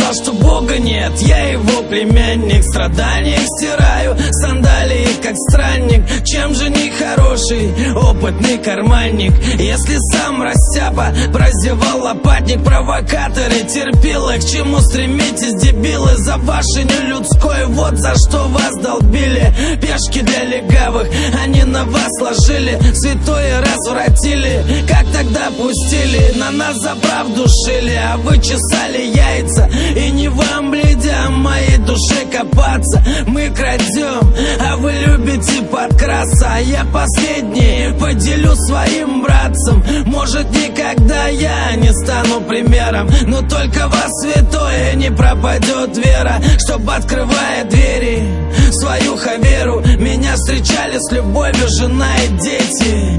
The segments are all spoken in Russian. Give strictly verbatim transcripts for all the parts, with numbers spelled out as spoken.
сказал, что Бога нет. Я его племянник, страдания стираю, сандалии как странник. Чем же не хороший опытный карманник, если сам растяпа прозевал лопатник? Провокаторы, терпилы, к чему стремитесь, дебилы? За вашей нелюдской, вот за что вас долбили. Пешки для легавых, они на вас сложили, святое развратили. Как тогда пустили, на нас за правду шили, а вы чесали яйца. И не вам, блядям, моей душе копаться. Мы крадем, а вы любите подкрасться. А я последний поделюсь своим братцем. Может, никогда я не стану примером, но только вас, святое, не пропадет вера. Чтоб, открывая двери в свою хаверу, меня встречали с любовью жена и дети.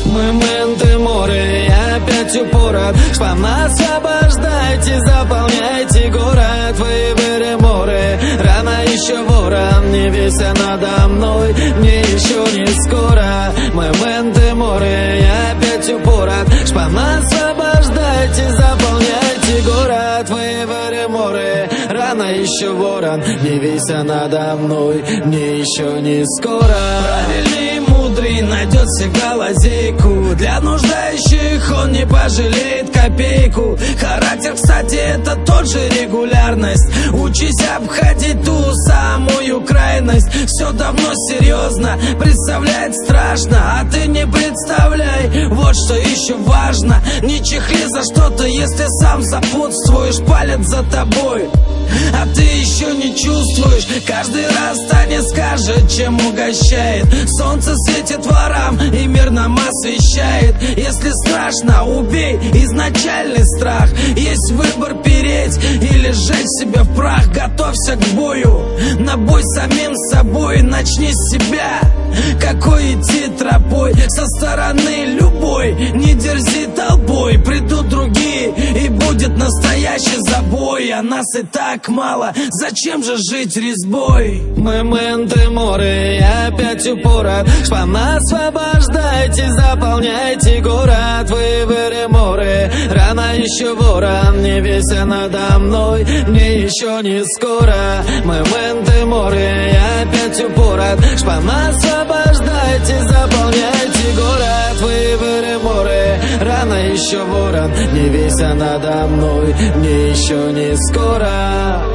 Моменты море, я опять упорот. Шпам, освобождайте, заполняйте город. Вы море, рано еще ворон, не вися надо мной, мне еще не скоро. Моменты море, я опять упорот. Шпам, освобождайте, заполняйте город. Вы море, рано еще ворон, не вися надо мной, мне еще не скоро. Правильный мудрый найдет всегда лазейку, для нуждающих он не пожалеет копейку. Характер, кстати, это тот же регулярность. Учись обходить ту самую крайность. Все давно серьезно, представлять страшно, а ты не представляй. Вот что еще важно, не чехли за что-то, если сам сопутствуешь. Палец за тобой, а ты еще не чувствуешь. Каждый раз станет скажет, чем угощает. Солнце светит ворам и мир нам освещает. Если страшно, убей изначальный страх. Есть выбор переть или сжечь себя в прах. Готовься к бою, на бой самим собой. Начни с себя, какой идти тропой. Со стороны любой, не дерзи толпой. Придут другие и будет настоящий забой. А нас и так мало, зачем же жить резьбой? Моменты море, я опять упорот. Шпам, освобождайте, заполняйте город. Вы море, рано еще ворон, не вися надо мной, мне еще не скоро. Моменты море, я опять упорот. Шпам, освобождайте, заполняйте город. Вы море, рано еще ворон, не вися надо мной, мне еще не скоро.